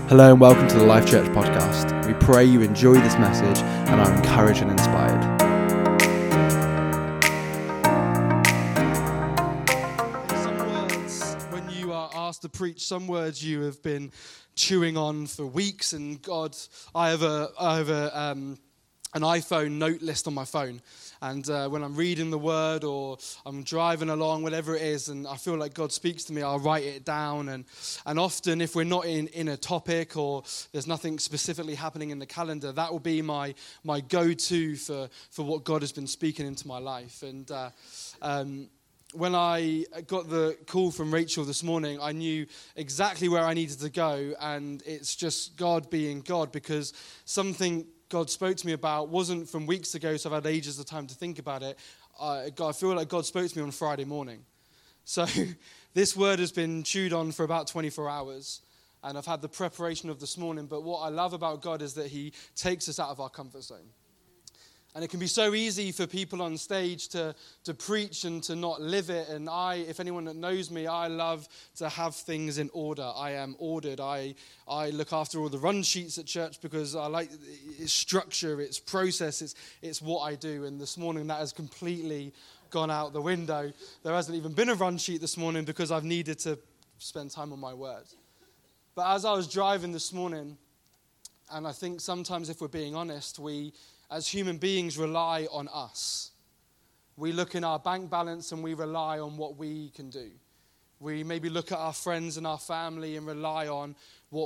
Hello and welcome to the Life Church podcast. We pray you enjoy this message and are encouraged and inspired. Some words, when you are asked to preach, some words you have been chewing on for weeks. And God, I have an iPhone note list on my phone. And when I'm reading the word or I'm driving along, whatever it is, and I feel like God speaks to me, I'll write it down. And often if we're not in a topic or there's nothing specifically happening in the calendar, that will be my go-to for what God has been speaking into my life. And when I got the call from Rachel this morning, I knew exactly where I needed to go. And it's just God being God, because something God spoke to me about wasn't from weeks ago, so I've had ages of time to think about it. I feel like God spoke to me on Friday morning. So this word has been chewed on for about 24 hours, and I've had the preparation of this morning. But what I love about God is that he takes us out of our comfort zone. And it can be so easy for people on stage to preach and to not live it. And if anyone that knows me, I love to have things in order. I am ordered. I look after all the run sheets at church because I like its structure, its process, it's what I do. And this morning that has completely gone out the window. There hasn't even been a run sheet this morning because I've needed to spend time on my word. But as I was driving this morning, and I think sometimes if we're being honest, we as human beings rely on us. We look in our bank balance and we rely on what we can do. We maybe look at our friends and our family and rely on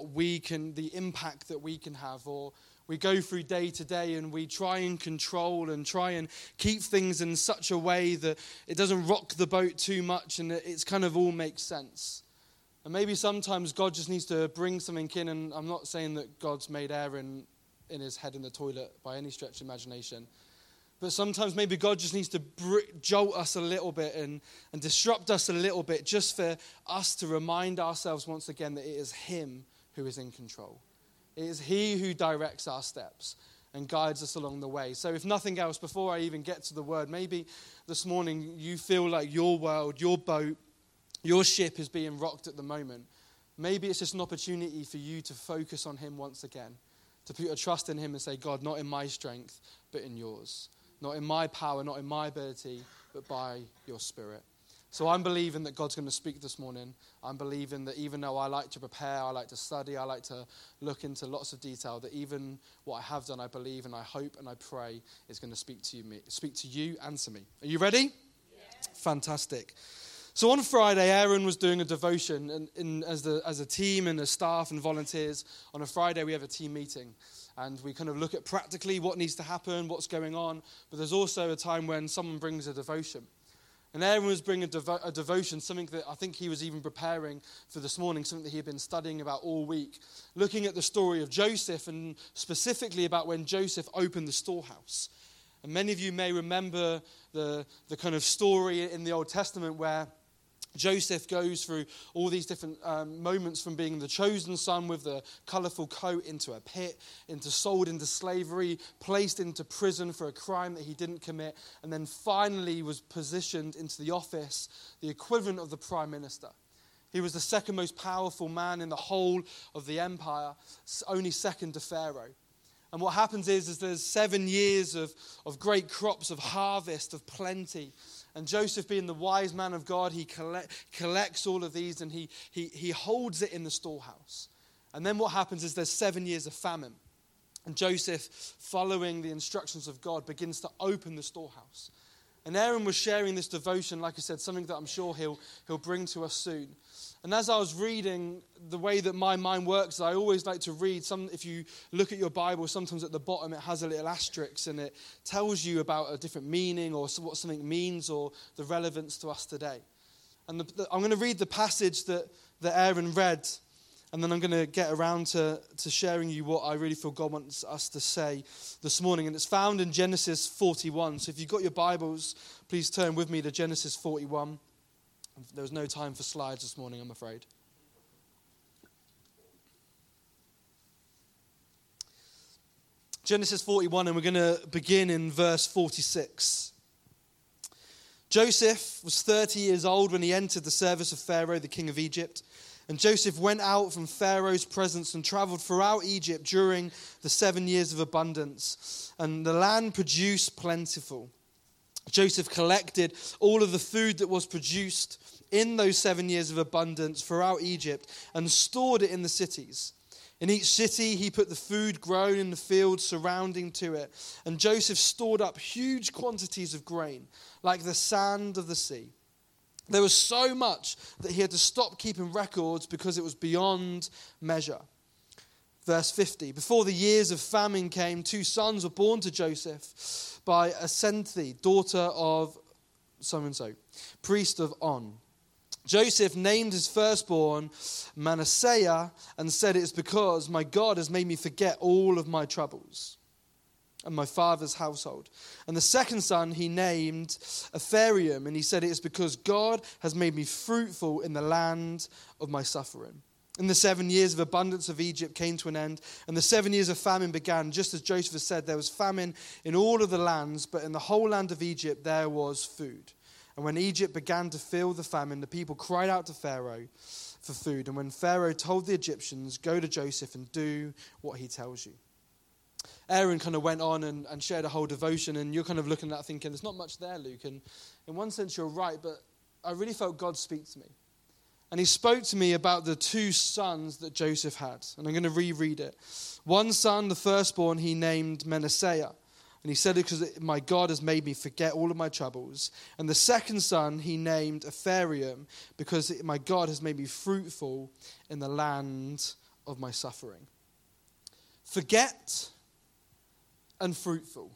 the impact that we can have. Or we go through day to day and we try and control and try and keep things in such a way that it doesn't rock the boat too much and it's kind of all makes sense. And maybe sometimes God just needs to bring something in, and I'm not saying that God's made Aaron in his head in the toilet by any stretch of imagination. But sometimes maybe God just needs to jolt us a little bit and disrupt us a little bit, just for us to remind ourselves once again that it is him who is in control. It is he who directs our steps and guides us along the way. So if nothing else, before I even get to the word, maybe this morning you feel like your world, your boat, your ship is being rocked at the moment. Maybe it's just an opportunity for you to focus on him once again. To put your trust in him and say, God, not in my strength, but in yours. Not in my power, not in my ability, but by your spirit. So I'm believing that God's going to speak this morning. I'm believing that even though I like to prepare, I like to study, I like to look into lots of detail, that even what I have done, I believe and I hope and I pray is going to speak to you and to me. Are you ready? Yeah. Fantastic. So on Friday, Aaron was doing a devotion as a team and as staff and volunteers. On a Friday, we have a team meeting. And we kind of look at practically what needs to happen, what's going on. But there's also a time when someone brings a devotion. And Aaron was bringing a devotion, something that I think he was even preparing for this morning, something that he had been studying about all week. Looking at the story of Joseph, and specifically about when Joseph opened the storehouse. And many of you may remember the kind of story in the Old Testament where Joseph goes through all these different moments, from being the chosen son with the colourful coat into a pit, sold into slavery, placed into prison for a crime that he didn't commit, and then finally was positioned into the office, the equivalent of the prime minister. He was the second most powerful man in the whole of the empire, only second to Pharaoh. And what happens is there's 7 years of great crops, of harvest, of plenty. And Joseph, being the wise man of God, he collects all of these and he holds it in the storehouse. And then what happens is there's 7 years of famine. And Joseph, following the instructions of God, begins to open the storehouse. And Aaron was sharing this devotion, like I said, something that I'm sure he'll bring to us soon. And as I was reading, the way that my mind works, I always like to read if you look at your Bible, sometimes at the bottom it has a little asterisk and it tells you about a different meaning or what something means or the relevance to us today. And I'm going to read the passage that Aaron read, and then I'm going to get around to sharing you what I really feel God wants us to say this morning. And it's found in Genesis 41. So if you've got your Bibles, please turn with me to Genesis 41. There was no time for slides this morning, I'm afraid. Genesis 41, and we're going to begin in verse 46. Joseph was 30 years old when he entered the service of Pharaoh, the king of Egypt. And Joseph went out from Pharaoh's presence and traveled throughout Egypt during the 7 years of abundance. And the land produced plentiful. Joseph collected all of the food that was produced in those 7 years of abundance throughout Egypt and stored it in the cities. In each city, he put the food grown in the fields surrounding to it. And Joseph stored up huge quantities of grain, like the sand of the sea. There was so much that he had to stop keeping records because it was beyond measure. Verse 50, before the years of famine came, 2 sons were born to Joseph by Asenthi, daughter of so-and-so, priest of On. Joseph named his firstborn Manasseh and said, "It is because my God has made me forget all of my troubles and my father's household." And the second son he named Ephraim, and he said, "It is because God has made me fruitful in the land of my suffering." And the 7 years of abundance of Egypt came to an end, and the 7 years of famine began. Just as Joseph had said, there was famine in all of the lands, but in the whole land of Egypt there was food. And when Egypt began to feel the famine, the people cried out to Pharaoh for food. And when Pharaoh told the Egyptians, "Go to Joseph and do what he tells you." Aaron kind of went on and shared a whole devotion, and you're kind of looking at that thinking, there's not much there, Luke. And in one sense, you're right, but I really felt God speak to me. And he spoke to me about the 2 sons that Joseph had. And I'm going to reread it. One son, the firstborn, he named Manasseh. And he said it because my God has made me forget all of my troubles. And the second son he named Ephraim because my God has made me fruitful in the land of my suffering. Forget and fruitful.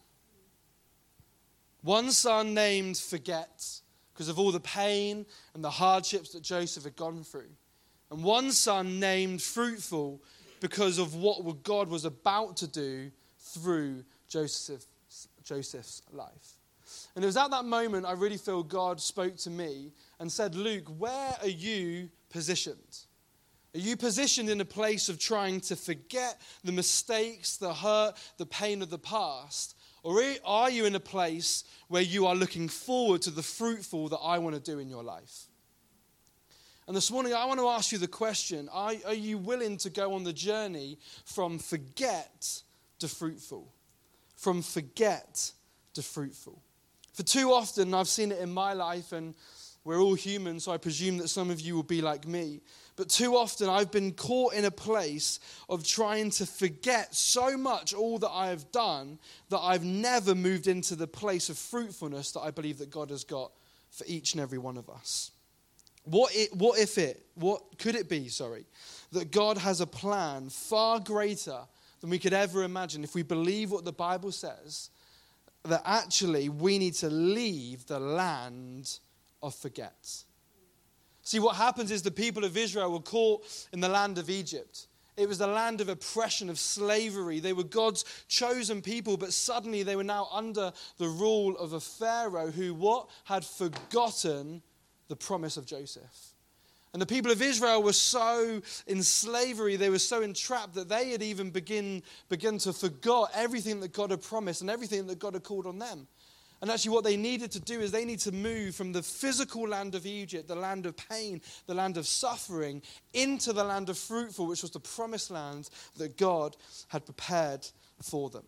One son named Forget because of all the pain and the hardships that Joseph had gone through. And one son named Fruitful because of what God was about to do through Joseph's life. And it was at that moment I really feel God spoke to me and said, "Luke, where are you positioned? Are you positioned in a place of trying to forget the mistakes, the hurt, the pain of the past? Or are you in a place where you are looking forward to the fruitful that I want to do in your life?" And this morning I want to ask you the question, are you willing to go on the journey from forget to fruitful? From forget to fruitful. For too often I've seen it in my life, and we're all human, so I presume that some of you will be like me. But too often I've been caught in a place of trying to forget so much all that I have done that I've never moved into the place of fruitfulness that I believe that God has got for each and every one of us. What could it be, that God has a plan far greater than we could ever imagine if we believe what the Bible says, that actually we need to leave the land of forget. See, what happens is the people of Israel were caught in the land of Egypt. It was the land of oppression, of slavery. They were God's chosen people, but suddenly they were now under the rule of a Pharaoh who had forgotten the promise of Joseph. And the people of Israel were so in slavery, they were so entrapped that they had even begun to forget everything that God had promised and everything that God had called on them. And actually what they needed to do is they need to move from the physical land of Egypt, the land of pain, the land of suffering, into the land of fruitful, which was the promised land that God had prepared for them.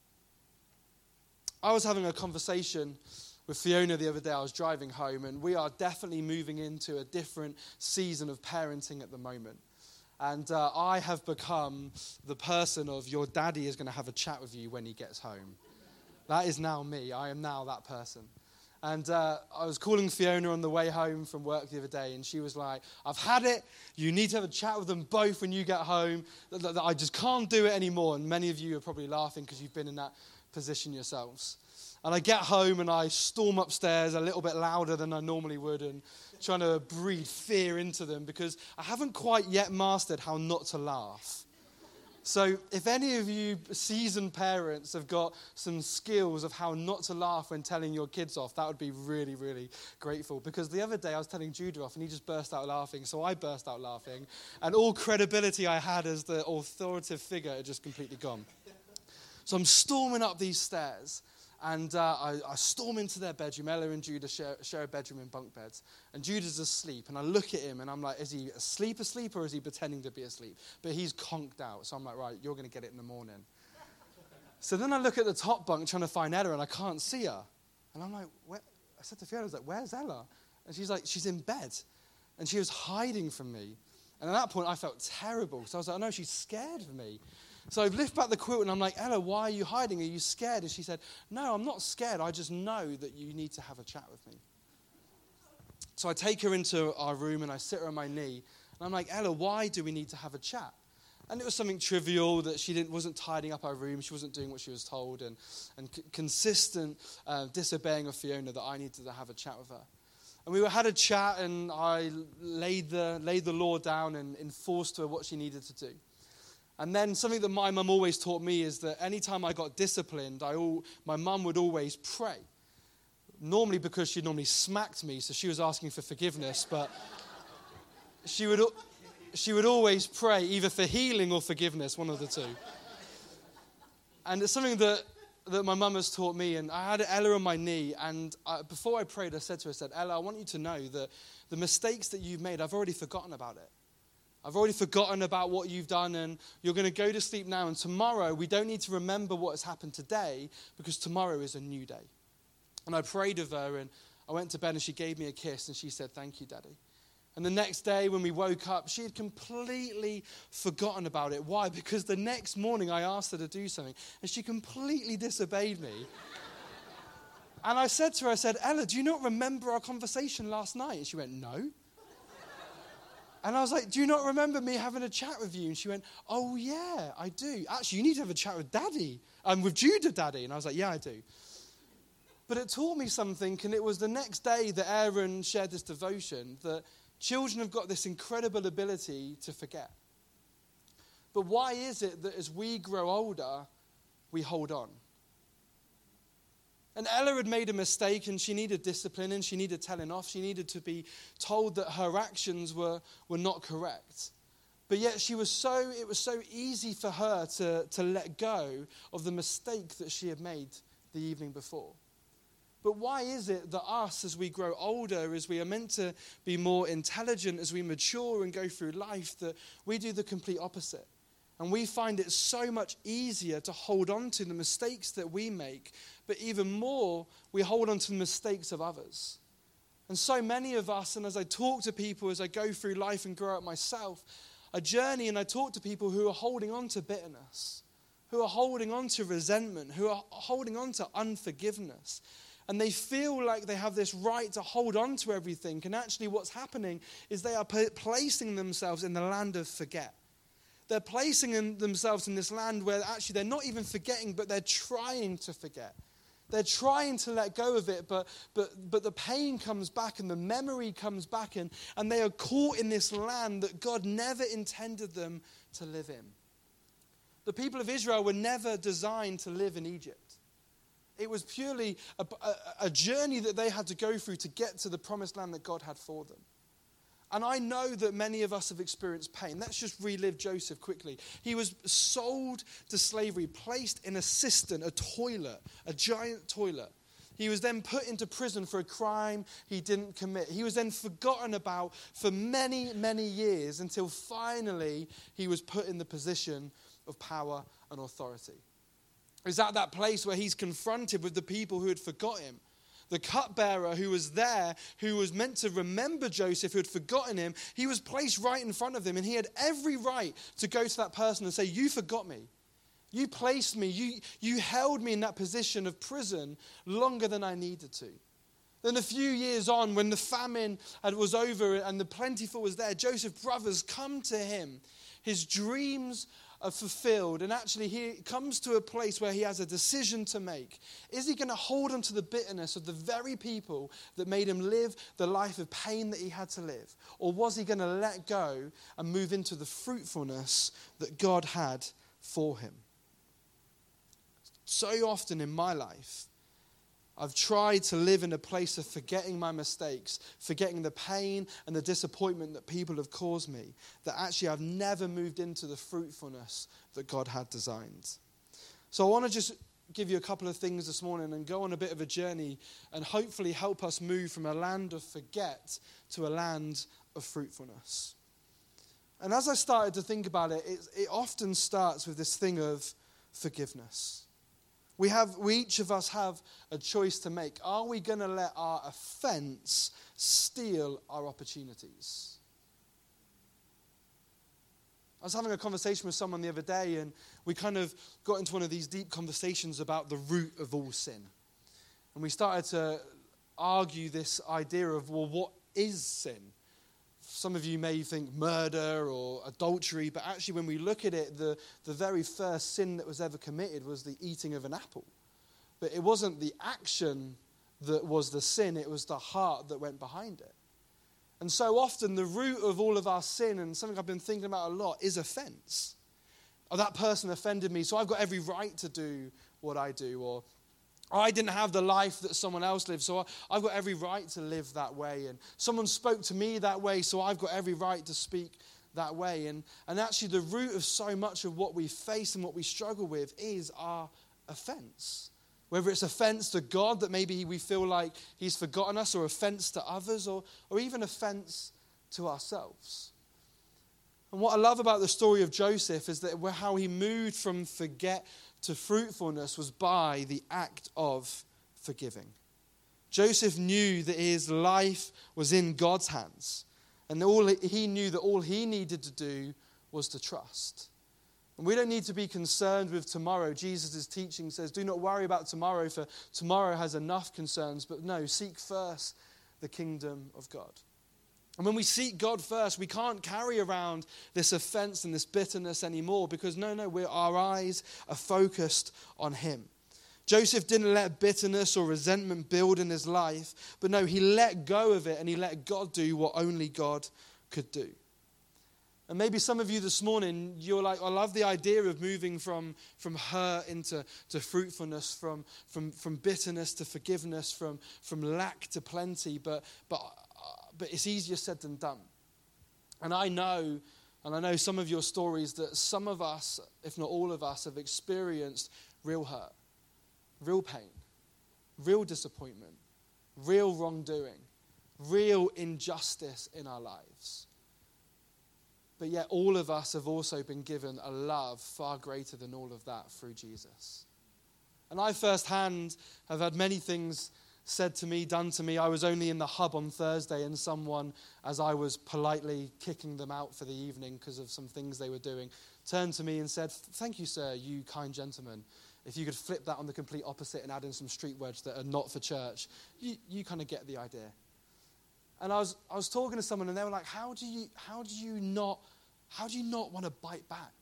I was having a conversation with Fiona the other day. I was driving home, and we are definitely moving into a different season of parenting at the moment. And I have become the person of your daddy is going to have a chat with you when he gets home. That is now me. I am now that person. And I was calling Fiona on the way home from work the other day, and she was like, "I've had it. You need to have a chat with them both when you get home. I just can't do it anymore." And many of you are probably laughing because you've been in that position yourselves. And I get home and I storm upstairs a little bit louder than I normally would, and trying to breathe fear into them because I haven't quite yet mastered how not to laugh. So if any of you seasoned parents have got some skills of how not to laugh when telling your kids off, that would be really, really grateful. Because the other day I was telling Judah off and he just burst out laughing, so I burst out laughing. And all credibility I had as the authoritative figure had just completely gone. So I'm storming up these stairs. And I storm into their bedroom. Ella and Judah share a bedroom in bunk beds. And Judah's asleep. And I look at him and I'm like, is he asleep or is he pretending to be asleep? But he's conked out. So I'm like, right, you're going to get it in the morning. So then I look at the top bunk trying to find Ella and I can't see her. And I'm like, where? I said to Fiona, I was like, where's Ella? And she's like, she's in bed. And she was hiding from me. And at that point I felt terrible. So I was like, oh no, she's scared of me. So I lift back the quilt and I'm like, Ella, why are you hiding? Are you scared? And she said, no, I'm not scared. I just know that you need to have a chat with me. So I take her into our room and I sit her on my knee. And I'm like, Ella, why do we need to have a chat? And it was something trivial that she wasn't tidying up our room. She wasn't doing what she was told. And consistent disobeying of Fiona that I needed to have a chat with her. And we had a chat and I laid the law down and enforced her what she needed to do. And then something that my mum always taught me is that anytime I got disciplined, my mum would always pray. Normally because she normally smacked me, so she was asking for forgiveness, but she would always pray, either for healing or forgiveness, one of the two. And it's something that my mum has taught me, and I had Ella on my knee, and before I prayed, I said to her, Ella, I want you to know that the mistakes that you've made, I've already forgotten about it. I've already forgotten about what you've done, and you're going to go to sleep now, and tomorrow we don't need to remember what has happened today because tomorrow is a new day. And I prayed with her, and I went to bed, and she gave me a kiss, and she said, thank you, Daddy. And the next day when we woke up, she had completely forgotten about it. Why? Because the next morning I asked her to do something, and she completely disobeyed me. And I said to her, Ella, do you not remember our conversation last night? And she went, no. And I was like, do you not remember me having a chat with you? And she went, oh, yeah, I do. Actually, you need to have a chat with Daddy. With Judah, Daddy. And I was like, yeah, I do. But it taught me something, and it was the next day that Aaron shared this devotion, that children have got this incredible ability to forget. But why is it that as we grow older, we hold on? And Ella had made a mistake and she needed discipline and she needed telling off. She needed to be told that her actions were not correct. But yet it was so easy for her to let go of the mistake that she had made the evening before. But why is it that us, as we grow older, as we are meant to be more intelligent, as we mature and go through life, that we do the complete opposite? And we find it so much easier to hold on to the mistakes that we make, but even more, we hold on to the mistakes of others. And so many of us, and as I talk to people, as I go through life and grow up myself, I journey and I talk to people who are holding on to bitterness, who are holding on to resentment, who are holding on to unforgiveness. And they feel like they have this right to hold on to everything. And actually what's happening is they are placing themselves in the land of forget. They're placing themselves in this land where actually they're not even forgetting, but they're trying to forget. They're trying to let go of it, but the pain comes back and the memory comes back, and they are caught in this land that God never intended them to live in. The people of Israel were never designed to live in Egypt. It was purely a journey that they had to go through to get to the promised land that God had for them. And I know that many of us have experienced pain. Let's just relive Joseph quickly. He was sold to slavery, placed in a cistern, a toilet, a giant toilet. He was then put into prison for a crime he didn't commit. He was then forgotten about for many, many years until finally he was put in the position of power and authority. It was at that place where he's confronted with the people who had forgot him. The cupbearer who was there, who was meant to remember Joseph, who had forgotten him, he was placed right in front of him, and he had every right to go to that person and say, you forgot me. You placed me. You held me in that position of prison longer than I needed to. Then a few years on, when the famine was over and the plentiful was there, Joseph's brothers come to him. His dreams are fulfilled, and actually he comes to a place where he has a decision to make. Is he going to hold on to the bitterness of the very people that made him live the life of pain that he had to live? Or was he going to let go and move into the fruitfulness that God had for him? So often in my life, I've tried to live in a place of forgetting my mistakes, forgetting the pain and the disappointment that people have caused me, that actually I've never moved into the fruitfulness that God had designed. So I want to just give you a couple of things this morning and go on a bit of a journey and hopefully help us move from a land of forget to a land of fruitfulness. And as I started to think about it, it often starts with this thing of forgiveness. We each of us have a choice to make. Are we going to let our offense steal our opportunities? I was having a conversation with someone the other day, and we kind of got into one of these deep conversations about the root of all sin. And we started to argue this idea of, well, what is sin? Some of you may think murder or adultery, but actually when we look at it, the very first sin that was ever committed was the eating of an apple. But it wasn't the action that was the sin, it was the heart that went behind it. And so often the root of all of our sin, and something I've been thinking about a lot, is offense. Oh, that person offended me, so I've got every right to do what I do. Or I didn't have the life that someone else lived, so I've got every right to live that way. And someone spoke to me that way, so I've got every right to speak that way. And actually the root of so much of what we face and what we struggle with is our offense. Whether it's offense to God, that maybe we feel like he's forgotten us, or offense to others, or even offense to ourselves. And what I love about the story of Joseph is that how he moved from forget to fruitfulness was by the act of forgiving. Joseph knew that his life was in God's hands, and he knew that all he needed to do was to trust. And we don't need to be concerned with tomorrow. Jesus' teaching says, do not worry about tomorrow, for tomorrow has enough concerns. But no, seek first the kingdom of God. And when we seek God first, we can't carry around this offense and this bitterness anymore, because our eyes are focused on him. Joseph didn't let bitterness or resentment build in his life, but no, he let go of it and he let God do what only God could do. And maybe some of you this morning, you're like, I love the idea of moving from hurt into fruitfulness, from bitterness to forgiveness, from lack to plenty, but it's easier said than done. And I know some of your stories that some of us, if not all of us, have experienced real hurt, real pain, real disappointment, real wrongdoing, real injustice in our lives. But yet all of us have also been given a love far greater than all of that through Jesus. And I firsthand have had many things said to me, done to me. I was only in the hub on Thursday, and someone, as I was politely kicking them out for the evening because of some things they were doing, turned to me and said, "Thank you, sir, you kind gentleman. If you could flip that on the complete opposite and add in some street words that are not for church, you kind of get the idea." And I was talking to someone, and they were like, how do you not want to bite back?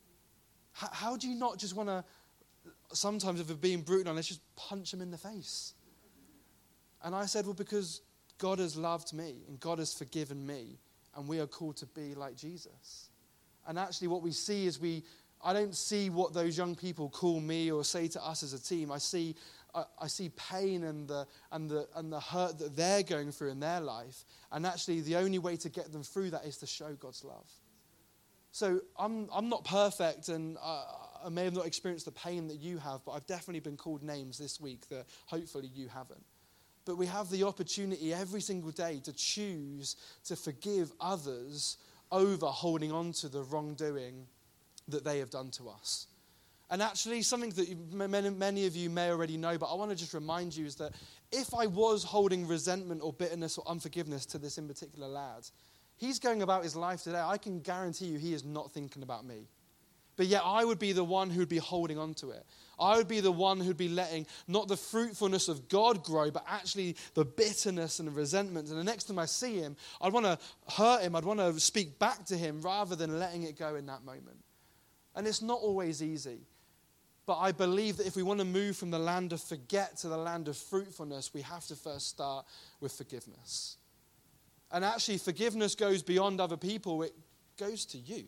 How do you not just want to, sometimes if we're being brutal, let's just punch them in the face? And I said, well, because God has loved me and God has forgiven me, and we are called to be like Jesus. And actually what we see is I don't see what those young people call me or say to us as a team. I see pain and the hurt that they're going through in their life. And actually the only way to get them through that is to show God's love. So I'm not perfect, and I may have not experienced the pain that you have, but I've definitely been called names this week that hopefully you haven't. But we have the opportunity every single day to choose to forgive others over holding on to the wrongdoing that they have done to us. And actually something that many of you may already know, but I want to just remind you, is that if I was holding resentment or bitterness or unforgiveness to this in particular lad, he's going about his life today, I can guarantee you he is not thinking about me. But yet I would be the one who would be holding on to it. I would be the one who'd be letting not the fruitfulness of God grow, but actually the bitterness and the resentment. And the next time I see him, I'd want to hurt him. I'd want to speak back to him rather than letting it go in that moment. And it's not always easy. But I believe that if we want to move from the land of forget to the land of fruitfulness, we have to first start with forgiveness. And actually, forgiveness goes beyond other people. It goes to you.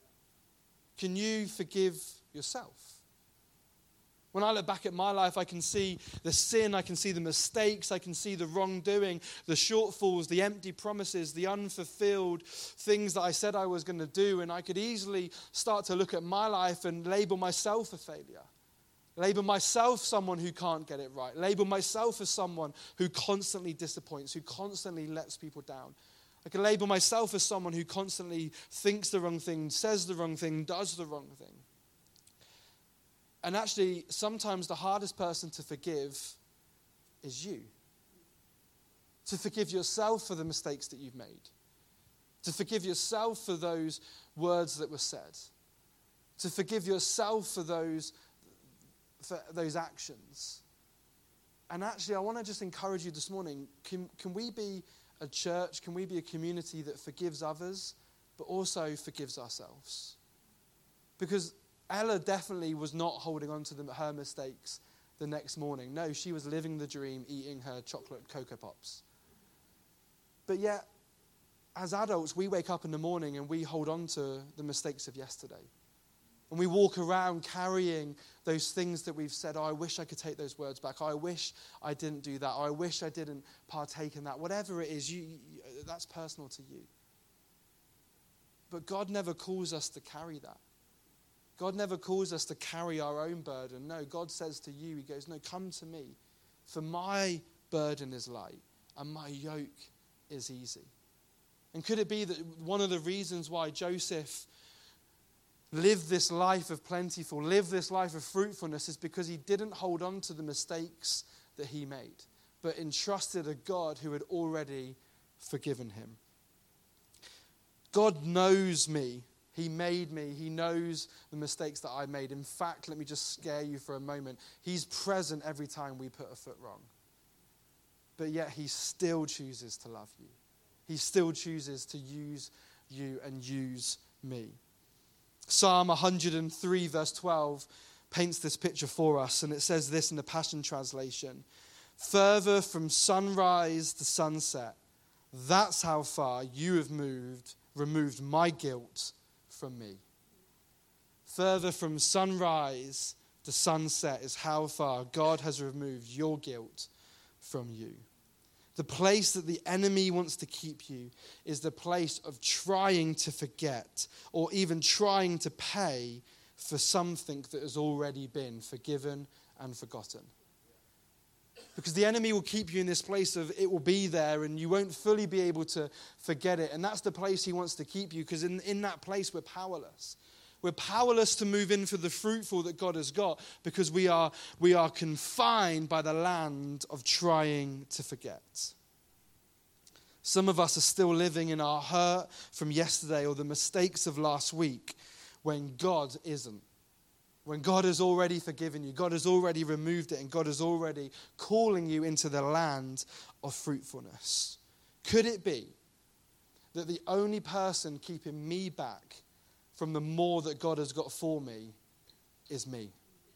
Can you forgive yourself? When I look back at my life, I can see the sin, I can see the mistakes, I can see the wrongdoing, the shortfalls, the empty promises, the unfulfilled things that I said I was going to do. And I could easily start to look at my life and label myself a failure. Label myself someone who can't get it right. Label myself as someone who constantly disappoints, who constantly lets people down. I can label myself as someone who constantly thinks the wrong thing, says the wrong thing, does the wrong thing. And actually, sometimes the hardest person to forgive is you. To forgive yourself for the mistakes that you've made. To forgive yourself for those words that were said. To forgive yourself for those actions. And actually, I want to just encourage you this morning, can we be a church, can we be a community that forgives others, but also forgives ourselves? Because Ella definitely was not holding on to her mistakes the next morning. No, she was living the dream, eating her chocolate Cocoa Pops. But yet, as adults, we wake up in the morning and we hold on to the mistakes of yesterday. And we walk around carrying those things that we've said, oh, I wish I could take those words back. Oh, I wish I didn't do that. Oh, I wish I didn't partake in that. Whatever it is, that's personal to you. But God never calls us to carry that. God never calls us to carry our own burden. No, God says to you, he goes, no, come to me, for my burden is light and my yoke is easy. And could it be that one of the reasons why Joseph lived this life of plentiful, lived this life of fruitfulness is because he didn't hold on to the mistakes that he made, but entrusted a God who had already forgiven him. God knows me. He made me. He knows the mistakes that I made. In fact, let me just scare you for a moment. He's present every time we put a foot wrong. But yet he still chooses to love you. He still chooses to use you and use me. Psalm 103 verse 12 paints this picture for us, and it says this in the Passion Translation. Further from sunrise to sunset, that's how far you have removed my guilt from me. Further from sunrise to sunset is how far God has removed your guilt from you. The place that the enemy wants to keep you is the place of trying to forget or even trying to pay for something that has already been forgiven and forgotten. Because the enemy will keep you in this place of it will be there and you won't fully be able to forget it. And that's the place he wants to keep you, because in that place we're powerless. We're powerless to move in for the fruitful that God has got, because we are confined by the land of trying to forget. Some of us are still living in our hurt from yesterday or the mistakes of last week when God isn't. When God has already forgiven you, God has already removed it, and God is already calling you into the land of fruitfulness. Could it be that the only person keeping me back from the more that God has got for me is me?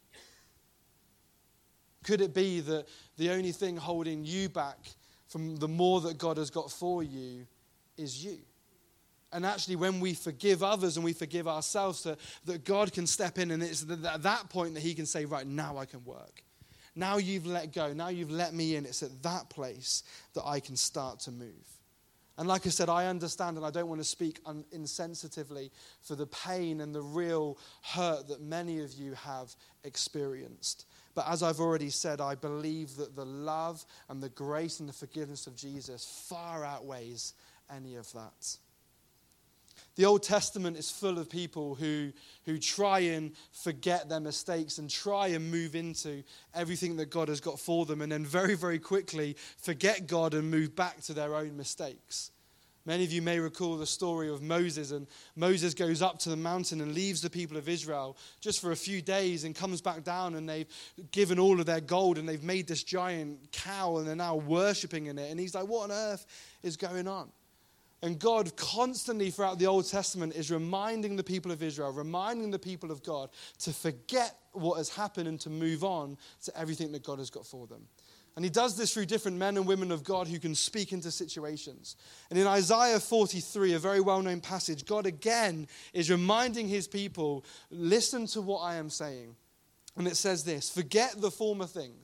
Could it be that the only thing holding you back from the more that God has got for you is you? And actually, when we forgive others and we forgive ourselves, that God can step in, and it's at that point that he can say, right, now I can work. Now you've let go. Now you've let me in. It's at that place that I can start to move. And like I said, I understand, and I don't want to speak insensitively for the pain and the real hurt that many of you have experienced. But as I've already said, I believe that the love and the grace and the forgiveness of Jesus far outweighs any of that. The Old Testament is full of people who try and forget their mistakes and try and move into everything that God has got for them, and then very, very quickly forget God and move back to their own mistakes. Many of you may recall the story of Moses, and Moses goes up to the mountain and leaves the people of Israel just for a few days and comes back down, and they've given all of their gold and they've made this giant cow and they're now worshipping in it. And he's like, what on earth is going on? And God constantly throughout the Old Testament is reminding the people of Israel, reminding the people of God to forget what has happened and to move on to everything that God has got for them. And he does this through different men and women of God who can speak into situations. And in Isaiah 43, a very well-known passage, God again is reminding his people, listen to what I am saying. And it says this, forget the former things.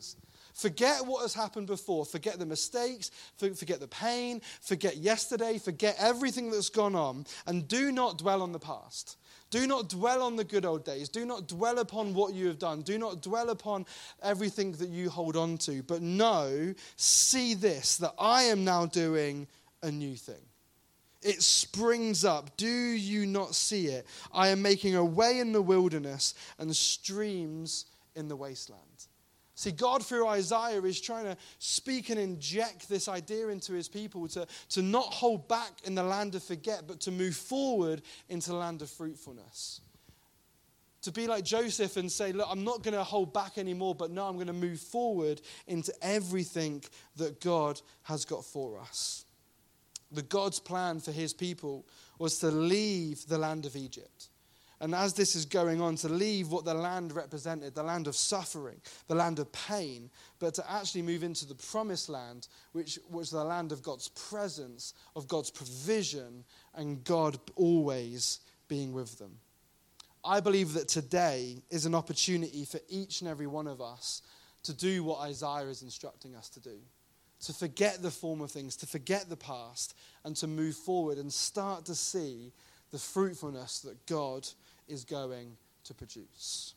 Forget what has happened before. Forget the mistakes, forget the pain, forget yesterday, forget everything that's gone on, and do not dwell on the past. Do not dwell on the good old days. Do not dwell upon what you have done. Do not dwell upon everything that you hold on to. But no, see this, that I am now doing a new thing. It springs up. Do you not see it? I am making a way in the wilderness and streams in the wasteland. See, God through Isaiah is trying to speak and inject this idea into his people to not hold back in the land of forget, but to move forward into the land of fruitfulness. To be like Joseph and say, look, I'm not going to hold back anymore, but no, I'm going to move forward into everything that God has got for us. God's plan for his people was to leave the land of Egypt. And as this is going on, to leave what the land represented, the land of suffering, the land of pain, but to actually move into the promised land, which was the land of God's presence, of God's provision, and God always being with them. I believe that today is an opportunity for each and every one of us to do what Isaiah is instructing us to do. To forget the former things, to forget the past, and to move forward and start to see the fruitfulness that God is going to produce.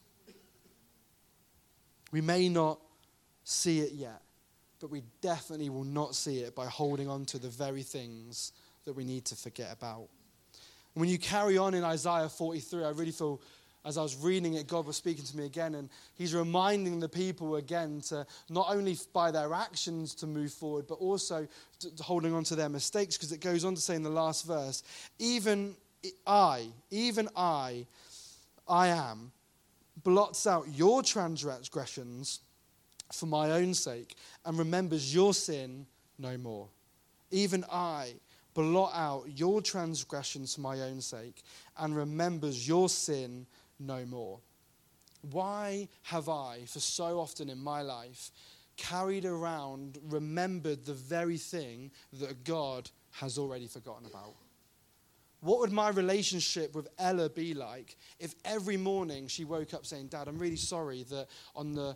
We may not see it yet, but we definitely will not see it by holding on to the very things that we need to forget about. And when you carry on in Isaiah 43, I really feel, as I was reading it, God was speaking to me again, and he's reminding the people again to not only by their actions to move forward, but also to holding on to their mistakes, because it goes on to say in the last verse, even I am, blots out your transgressions for my own sake and remembers your sin no more. Even I blot out your transgressions for my own sake and remembers your sin no more. Why have I, for so often in my life, carried around, remembered the very thing that God has already forgotten about? What would my relationship with Ella be like if every morning she woke up saying, Dad, I'm really sorry that on the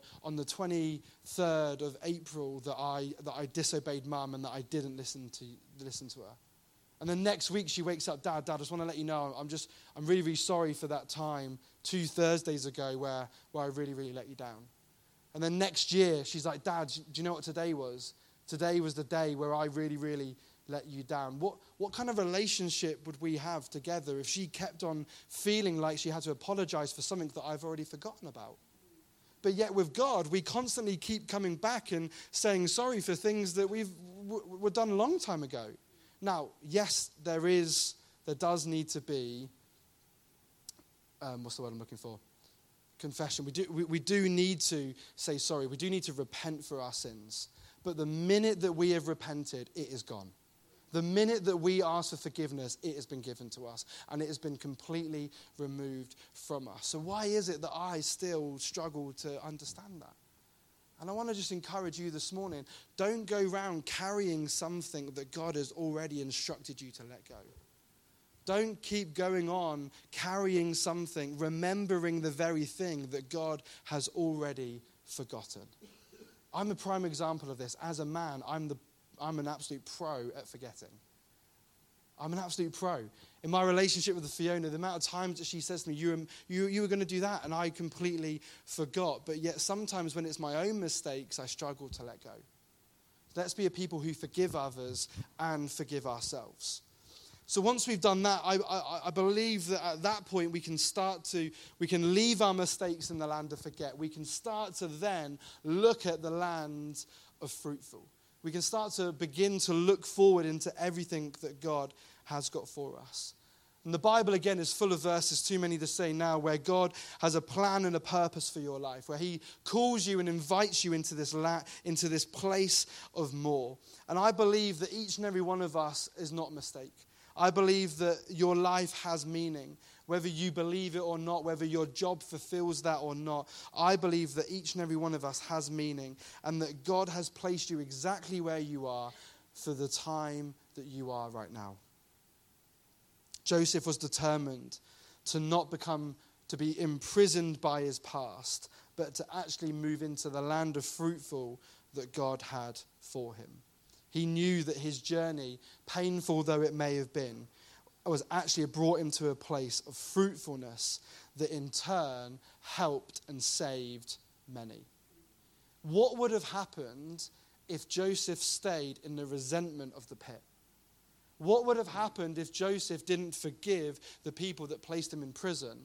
23rd of April that I disobeyed Mum and that I didn't listen to her. And then next week she wakes up, Dad, I just want to let you know I'm really, really sorry for that time 2 Thursdays ago where I really, really let you down. And then next year she's like, Dad, do you know what today was? Today was the day where I really, really let you down. What kind of relationship would we have together if she kept on feeling like she had to apologize for something that I've already forgotten about? But yet with God, we constantly keep coming back and saying sorry for things that were done a long time ago. Now, yes, there does need to be, what's the word I'm looking for? Confession. We do need to say sorry. We do need to repent for our sins. But the minute that we have repented, it is gone. The minute that we ask for forgiveness, it has been given to us, and it has been completely removed from us. So why is it that I still struggle to understand that? And I want to just encourage you this morning, don't go around carrying something that God has already instructed you to let go. Don't keep going on carrying something, remembering the very thing that God has already forgotten. I'm a prime example of this. As a man, I'm an absolute pro at forgetting. I'm an absolute pro. In my relationship with Fiona, the amount of times that she says to me, you were going to do that, and I completely forgot. But yet sometimes when it's my own mistakes, I struggle to let go. Let's be a people who forgive others and forgive ourselves. So once we've done that, I believe that at that point we can leave our mistakes in the land of forget. We can start to then look at the land of fruitful. We can start to begin to look forward into everything that God has got for us. And the Bible, again, is full of verses, too many to say now, where God has a plan and a purpose for your life, where he calls you and invites you into this place of more. And I believe that each and every one of us is not a mistake. I believe that your life has meaning, whether you believe it or not, whether your job fulfills that or not. I believe that each and every one of us has meaning, and that God has placed you exactly where you are for the time that you are right now. Joseph was determined to be imprisoned by his past, but to actually move into the land of fruitful that God had for him. He knew that his journey, painful though it may have been, was actually brought him to a place of fruitfulness that in turn helped and saved many. What would have happened if Joseph stayed in the resentment of the pit? What would have happened if Joseph didn't forgive the people that placed him in prison?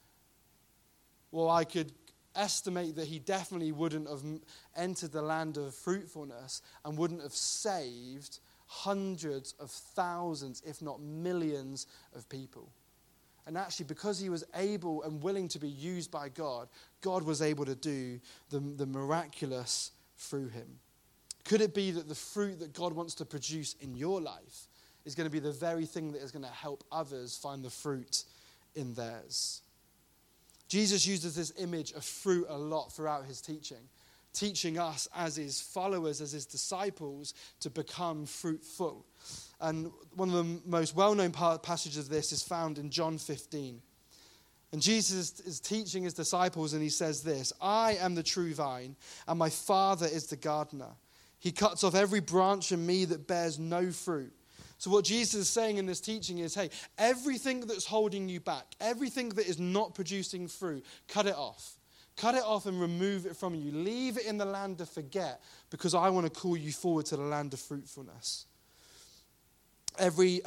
Well, I could estimate that he definitely wouldn't have entered the land of fruitfulness and wouldn't have saved hundreds of thousands, if not millions of people. And actually, because he was able and willing to be used by God, God was able to do the miraculous through him. Could it be that the fruit that God wants to produce in your life is going to be the very thing that is going to help others find the fruit in theirs? Jesus uses this image of fruit a lot throughout his teaching us as his followers, as his disciples, to become fruitful. And one of the most well-known passages of this is found in John 15. And Jesus is teaching his disciples, and he says this: "I am the true vine, and my Father is the gardener. He cuts off every branch in me that bears no fruit." So what Jesus is saying in this teaching is, hey, everything that's holding you back, everything that is not producing fruit, cut it off. Cut it off and remove it from you. Leave it in the land of forget, because I want to call you forward to the land of fruitfulness. Every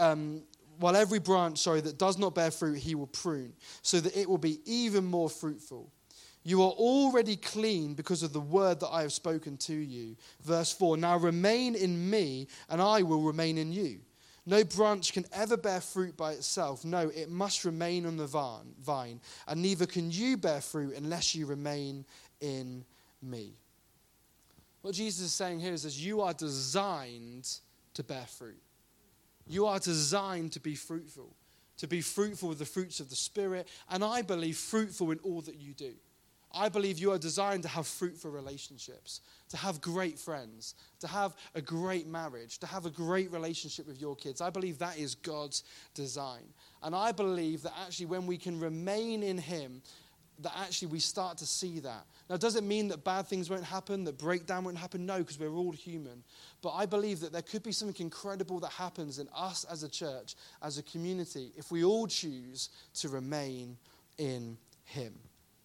branch that does not bear fruit, he will prune, so that it will be even more fruitful. You are already clean because of the word that I have spoken to you. Verse 4, "Now remain in me, and I will remain in you. No branch can ever bear fruit by itself. No, it must remain on the vine, and neither can you bear fruit unless you remain in me." What Jesus is saying here is you are designed to bear fruit. You are designed to be fruitful with the fruits of the Spirit, and I believe fruitful in all that you do. I believe you are designed to have fruitful relationships, to have great friends, to have a great marriage, to have a great relationship with your kids. I believe that is God's design. And I believe that actually when we can remain in him, that actually we start to see that. Now, does it mean that bad things won't happen, that breakdown won't happen? No, because we're all human. But I believe that there could be something incredible that happens in us as a church, as a community, if we all choose to remain in him.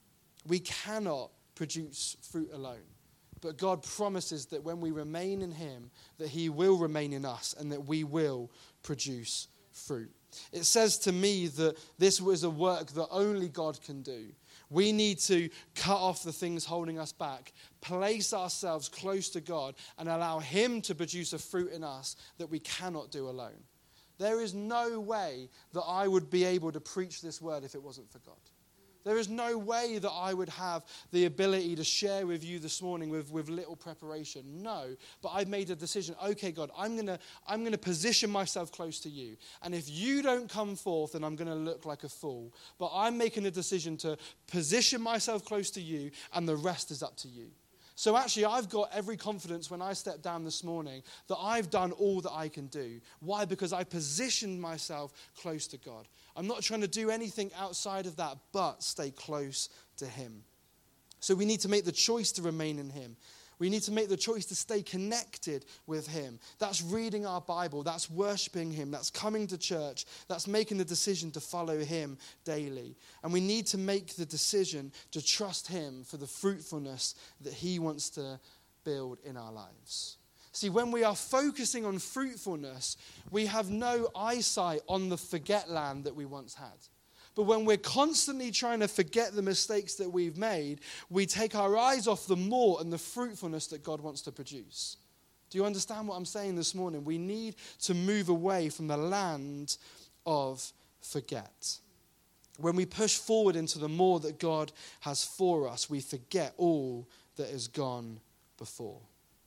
We cannot produce fruit alone. But God promises that when we remain in him, that he will remain in us and that we will produce fruit. It says to me that this was a work that only God can do. We need to cut off the things holding us back, place ourselves close to God, and allow him to produce a fruit in us that we cannot do alone. There is no way that I would be able to preach this word if it wasn't for God. There is no way that I would have the ability to share with you this morning with little preparation. No, but I've made a decision. Okay, God, I'm gonna position myself close to you. And if you don't come forth, then I'm going to look like a fool. But I'm making a decision to position myself close to you, and the rest is up to you. So actually, I've got every confidence when I step down this morning that I've done all that I can do. Why? Because I positioned myself close to God. I'm not trying to do anything outside of that, but stay close to him. So we need to make the choice to remain in him. We need to make the choice to stay connected with him. That's reading our Bible. That's worshiping him. That's coming to church. That's making the decision to follow him daily. And we need to make the decision to trust him for the fruitfulness that he wants to build in our lives. See, when we are focusing on fruitfulness, we have no eyesight on the forget land that we once had. But when we're constantly trying to forget the mistakes that we've made, we take our eyes off the more and the fruitfulness that God wants to produce. Do you understand what I'm saying this morning? We need to move away from the land of forget. When we push forward into the more that God has for us, we forget all that has gone before.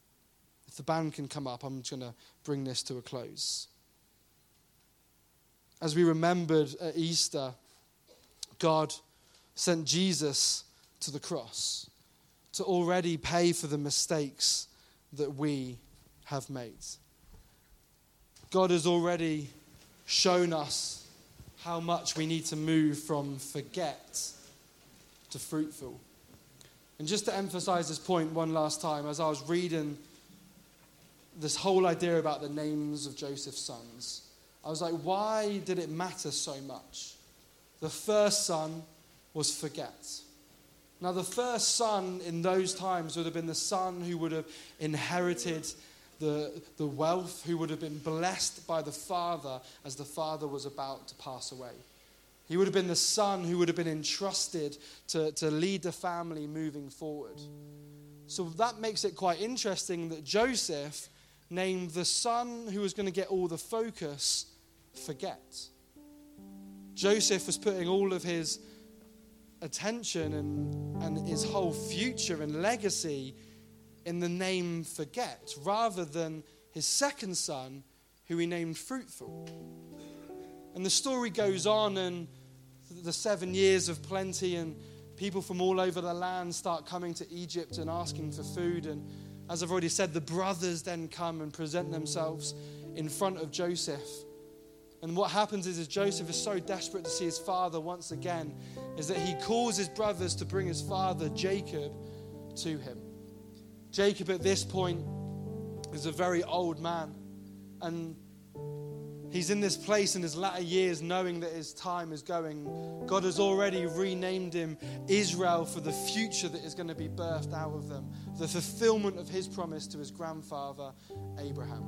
If the band can come up, I'm just going to bring this to a close. As we remembered at Easter, God sent Jesus to the cross to already pay for the mistakes that we have made. God has already shown us how much we need to move from forget to fruitful. And just to emphasize this point one last time, as I was reading this whole idea about the names of Joseph's sons, I was like, why did it matter so much? The first son was forget. Now, the first son in those times would have been the son who would have inherited the wealth, who would have been blessed by the father as the father was about to pass away. He would have been the son who would have been entrusted to lead the family moving forward. So that makes it quite interesting that Joseph named the son who was going to get all the focus, forget. Joseph was putting all of his attention and his whole future and legacy in the name forget, rather than his second son, who he named fruitful. And the story goes on, and the 7 years of plenty, and people from all over the land start coming to Egypt and asking for food. And as I've already said, the brothers then come and present themselves in front of Joseph. And what happens is Joseph is so desperate to see his father once again, is that he calls his brothers to bring his father Jacob to him. Jacob at this point is a very old man, and he's in this place in his latter years knowing that his time is going. God has already renamed him Israel for the future that is going to be birthed out of them, the fulfillment of his promise to his grandfather Abraham.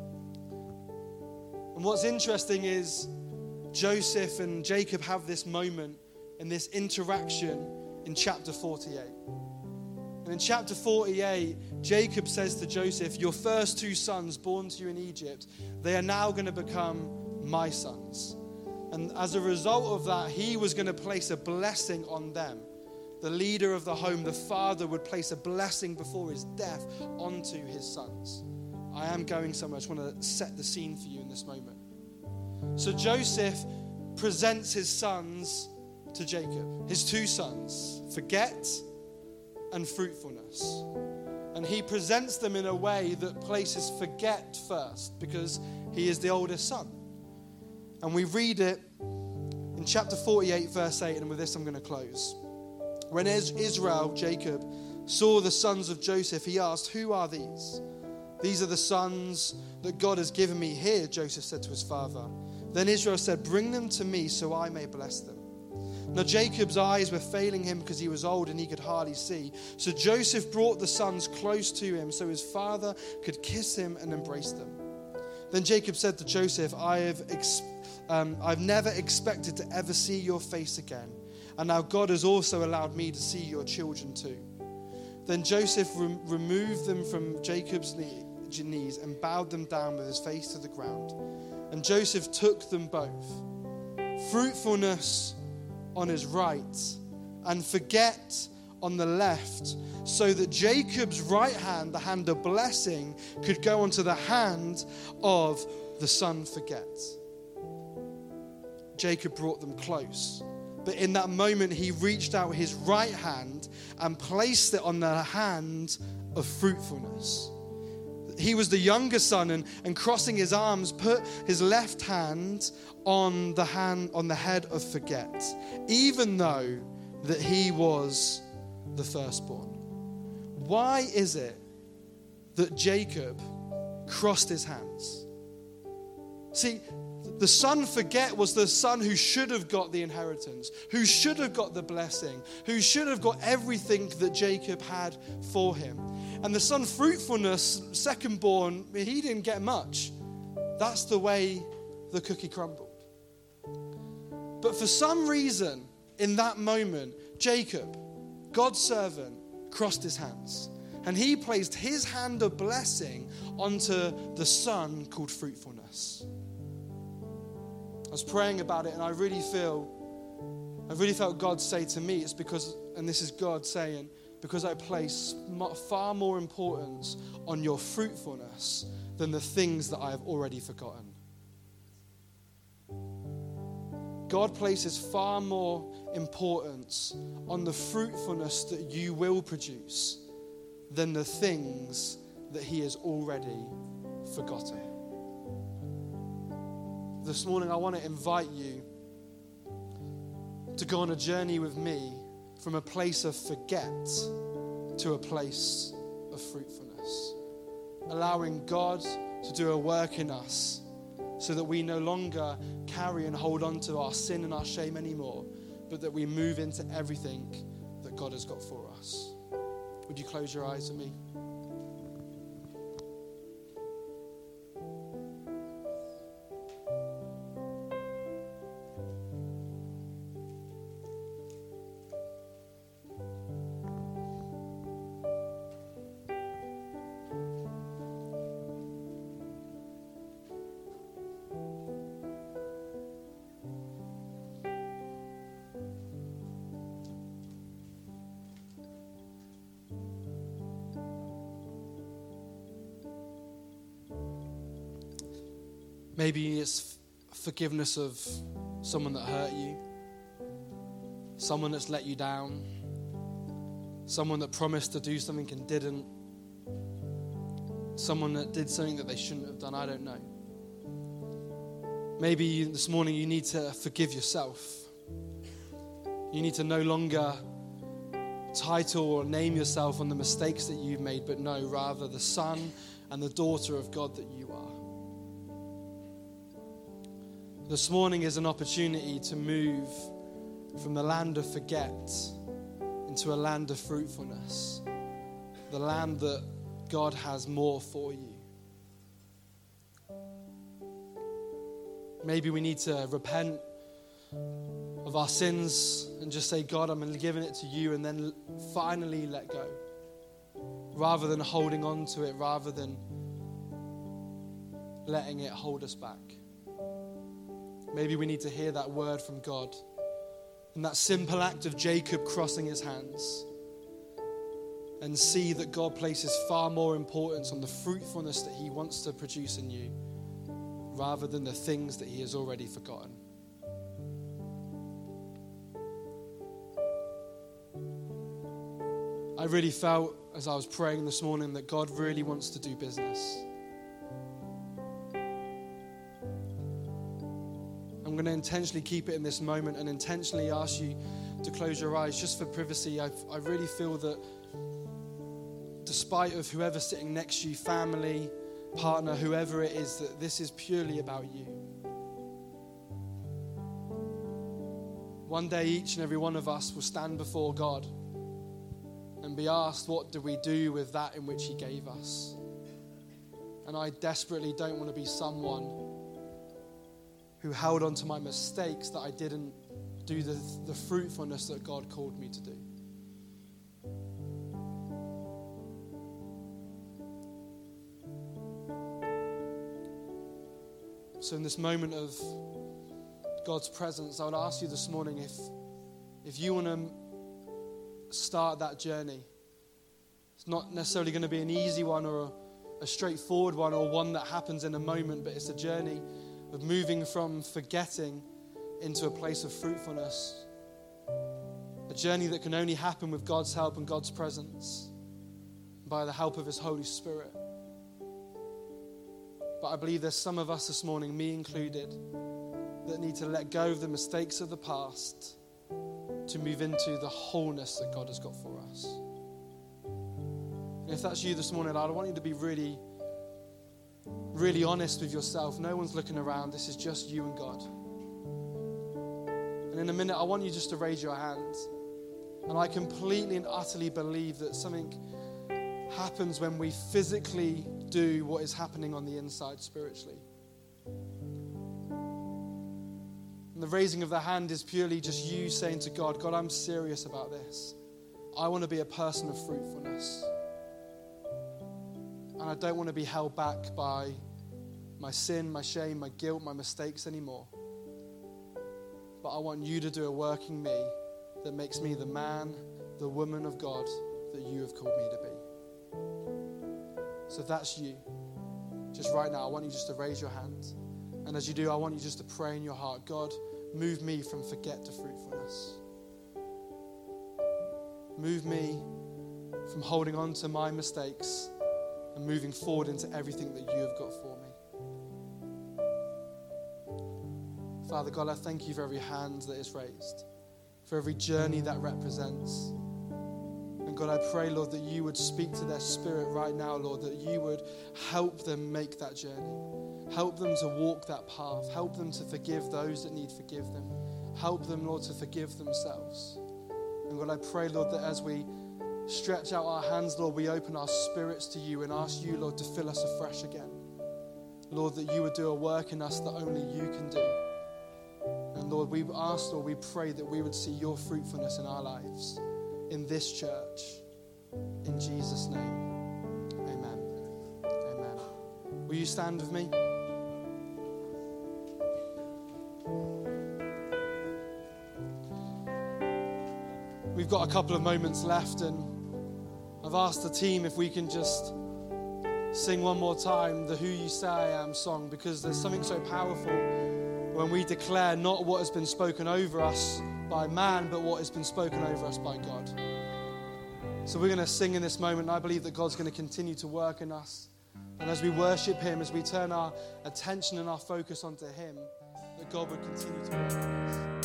And what's interesting is Joseph and Jacob have this moment and this interaction in chapter 48. And in chapter 48, Jacob says to Joseph, your first two sons born to you in Egypt, they are now going to become my sons. And as a result of that, he was going to place a blessing on them. The leader of the home, the father, would place a blessing before his death onto his sons. I am going somewhere. I just want to set the scene for you in this moment. So Joseph presents his sons to Jacob, his two sons, forget and fruitfulness. And he presents them in a way that places forget first, because he is the oldest son. And we read it in chapter 48, verse 8, and with this I'm going to close. When Israel, Jacob, saw the sons of Joseph, he asked, who are these? These are the sons that God has given me here, Joseph said to his father. Then Israel said, bring them to me so I may bless them. Now Jacob's eyes were failing him because he was old and he could hardly see. So Joseph brought the sons close to him so his father could kiss him and embrace them. Then Jacob said to Joseph, I've never expected to ever see your face again. And now God has also allowed me to see your children too. Then Joseph removed them from Jacob's knees and bowed them down with his face to the ground. And Joseph took them both, fruitfulness on his right and forget on the left, so that Jacob's right hand, the hand of blessing, could go onto the hand of the son forget. Jacob brought them close, but in that moment he reached out his right hand and placed it on the hand of fruitfulness. He was the younger son, and crossing his arms, put his left hand on the head of forget, even though that he was the firstborn. Why is it that Jacob crossed his hands? See, the son forget was the son who should have got the inheritance, who should have got the blessing, who should have got everything that Jacob had for him. And the son fruitfulness, secondborn, he didn't get much. That's the way the cookie crumbled. But for some reason, in that moment, Jacob, God's servant, crossed his hands. And he placed his hand of blessing onto the son called fruitfulness. I was praying about it, and I really felt God say to me, it's because, and this is God saying, because I place far more importance on your fruitfulness than the things that I have already forgotten. God places far more importance on the fruitfulness that you will produce than the things that he has already forgotten. This morning I want to invite you to go on a journey with me from a place of forget to a place of fruitfulness. Allowing God to do a work in us so that we no longer carry and hold on to our sin and our shame anymore, but that we move into everything that God has got for us. Would you close your eyes at me? Maybe it's forgiveness of someone that hurt you, someone that's let you down, someone that promised to do something and didn't, someone that did something that they shouldn't have done. I don't know. Maybe this morning you need to forgive yourself. You need to no longer title or name yourself on the mistakes that you've made, but no, rather the son and the daughter of God that you are. This morning is an opportunity to move from the land of forget into a land of fruitfulness, the land that God has more for you. Maybe we need to repent of our sins and just say, God, I'm giving it to you, and then finally let go, rather than holding on to it, rather than letting it hold us back. Maybe we need to hear that word from God. And that simple act of Jacob crossing his hands, and see that God places far more importance on the fruitfulness that he wants to produce in you, rather than the things that he has already forgotten. I really felt as I was praying this morning that God really wants to do business. I'm going to intentionally keep it in this moment and intentionally ask you to close your eyes just for privacy. I really feel that despite of whoever's sitting next to you, family, partner, whoever it is, that this is purely about you. One day each and every one of us will stand before God and be asked, what do we do with that in which he gave us? And I desperately don't want to be someone who held on to my mistakes that I didn't do the fruitfulness that God called me to do. So in this moment of God's presence, I would ask you this morning if you want to start that journey. It's not necessarily going to be an easy one or a straightforward one or one that happens in a moment, but it's a journey of moving from forgetting into a place of fruitfulness. A journey that can only happen with God's help and God's presence, by the help of his Holy Spirit. But I believe there's some of us this morning, me included, that need to let go of the mistakes of the past to move into the wholeness that God has got for us. And if that's you this morning, I want you to be really honest with yourself. No one's looking around. This is just you and God. And in a minute, I want you just to raise your hand. And I completely and utterly believe that something happens when we physically do what is happening on the inside spiritually. And the raising of the hand is purely just you saying to God, God, I'm serious about this. I want to be a person of fruitfulness. And I don't want to be held back by my sin, my shame, my guilt, my mistakes anymore. But I want you to do a work in me that makes me the man, the woman of God that you have called me to be. So if that's you, just right now, I want you just to raise your hand. And as you do, I want you just to pray in your heart, God, move me from forget to fruitfulness. Move me from holding on to my mistakes and moving forward into everything that you have got for me. Father God, I thank you for every hand that is raised, for every journey that represents. And God, I pray, Lord, that you would speak to their spirit right now, Lord, that you would help them make that journey. Help them to walk that path. Help them to forgive those that need forgive them. Help them, Lord, to forgive themselves. And God, I pray, Lord, that as we stretch out our hands, Lord, we open our spirits to you and ask you, Lord, to fill us afresh again. Lord, that you would do a work in us that only you can do. And Lord, we ask, Lord, we pray that we would see your fruitfulness in our lives, in this church. In Jesus' name, amen. Amen. Will you stand with me? We've got a couple of moments left, and I've asked the team if we can just sing one more time the Who You Say I Am song, because there's something so powerful when we declare not what has been spoken over us by man, but what has been spoken over us by God. So we're going to sing in this moment, and I believe that God's going to continue to work in us. And as we worship him, as we turn our attention and our focus onto him, that God would continue to work in us.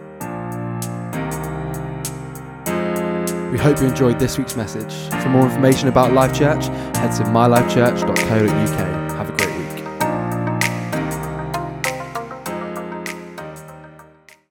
We hope you enjoyed this week's message. For more information about Life Church, head to mylifechurch.co.uk.